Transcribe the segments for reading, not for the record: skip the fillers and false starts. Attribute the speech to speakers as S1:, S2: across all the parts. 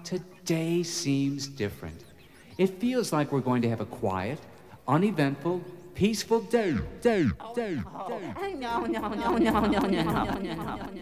S1: today seems different. It feels like we're going to have a quiet, uneventful, peaceful day. No.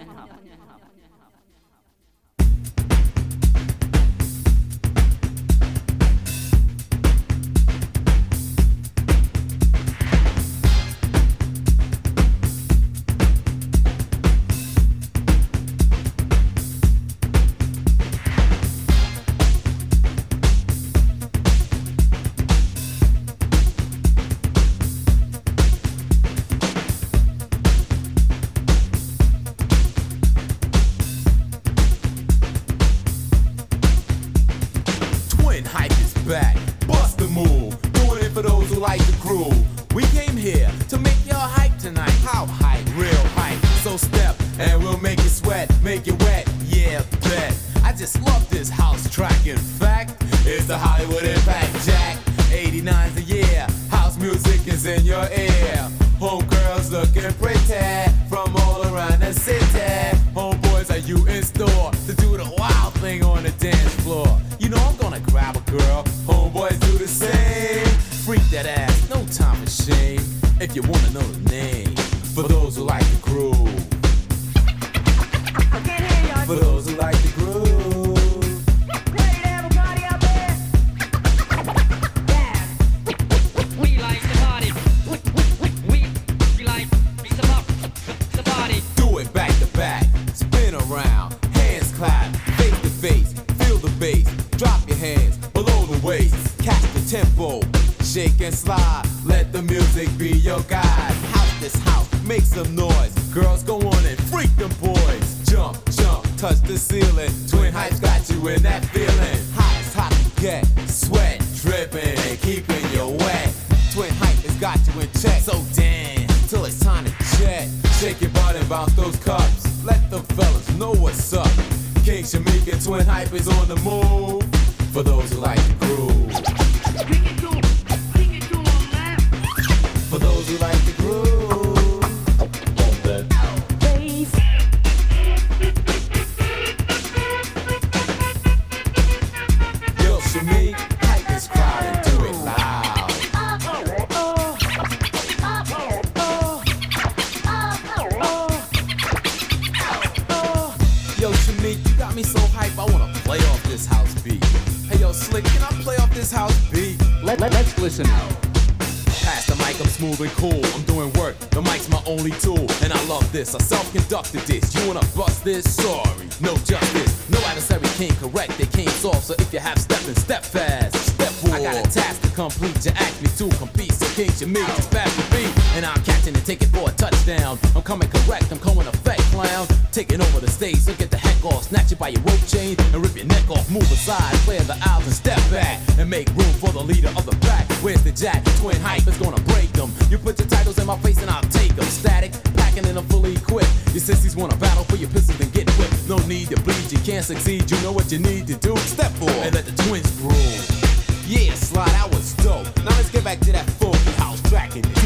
S2: I self-conducted this, you wanna bust this? Sorry, no justice, no adversary came correct, they came soft. So if you have step and step fast, step forward. I got a task to complete, you ask me to compete. So King Shamik just fast to beat, and I'm catching and take it for a touchdown. I'm coming correct, I'm coming effect, clown. Taking over the stage, so get the heck off. Snatch it by your rope chain and rip your neck off. Move aside, clear the aisles and step back, and make room for the leader of the pack. Where's the jack? Twin hype is gonna break them. You put your titles in my face and I'll take them. Static, packing and I'm fully equipped. Your sissies wanna battle for your pistols and get whipped. No need to bleed, you can't succeed. You know what you need to do. Step forward and let the twins rule. Yeah, Slide, that was dope. Now let's get back to that funky house track and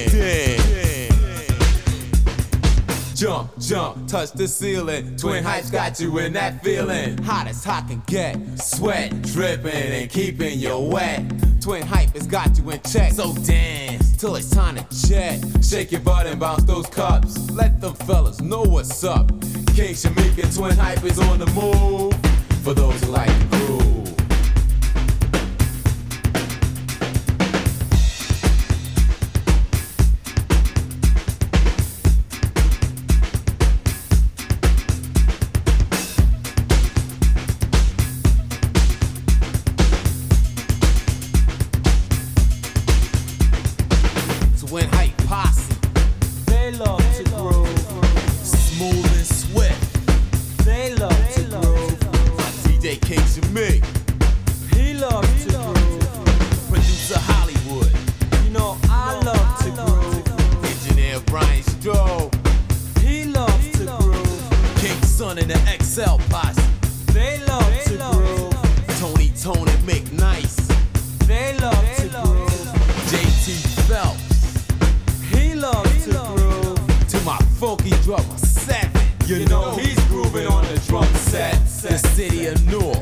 S2: jump, touch the ceiling. Twin Hypes got you in that feeling. Hot as hot can get, sweat dripping and keeping you wet. Twin Hype has got you in check, so dance till it's time to jet. Shake your butt and bounce those cups. Let them fellas know what's up. King Shamik and Twin Hype is on the move. For those who like the groove. Twin Hype posse, they love to groove. Smooth and swift, they love to groove. My DJ King Shamik, he loves to groove. Producer Hollywood, you know I love to groove. Engineer Brian Stroh, he loves to groove. King Son and the XL posse, they love to groove. Tony McNice, they love to groove. JT Phelps, he loves to groove. To my funky drummer, Seven, you know he's grooving on the drum set. The city of Newark,